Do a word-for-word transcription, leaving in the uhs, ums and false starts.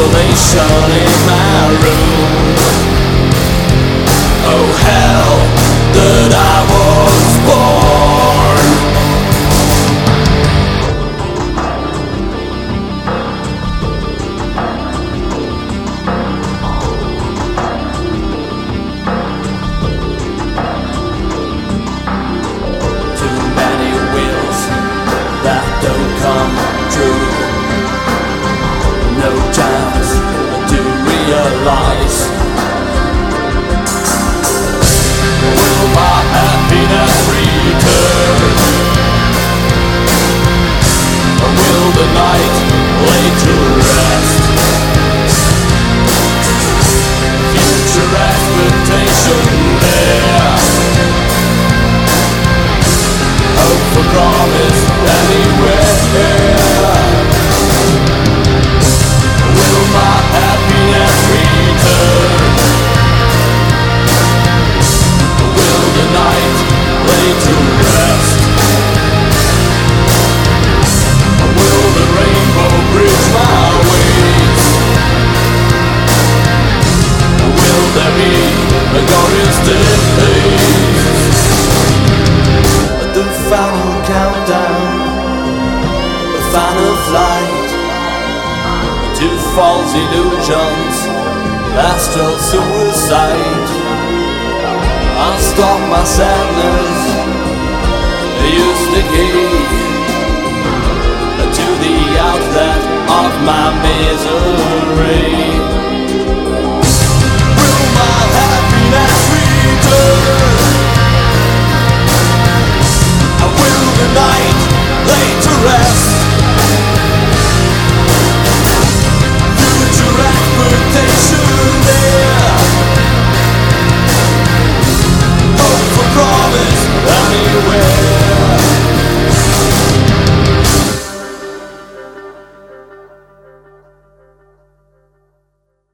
isolation in my room. Oh hell, that I was born. Too many wills that don't come true. No chance to realize. Will my happiness return? Or will the night lay to rest? Future expectation there. Hope for promise anywhere. Will my happiness return? Will the night lay to rest? Will the rainbow bridge my ways? Will there be a glorious day? The final countdown, the final flight to false illusions, astral suicide. I'll stop my sadness, use the key to the outlet.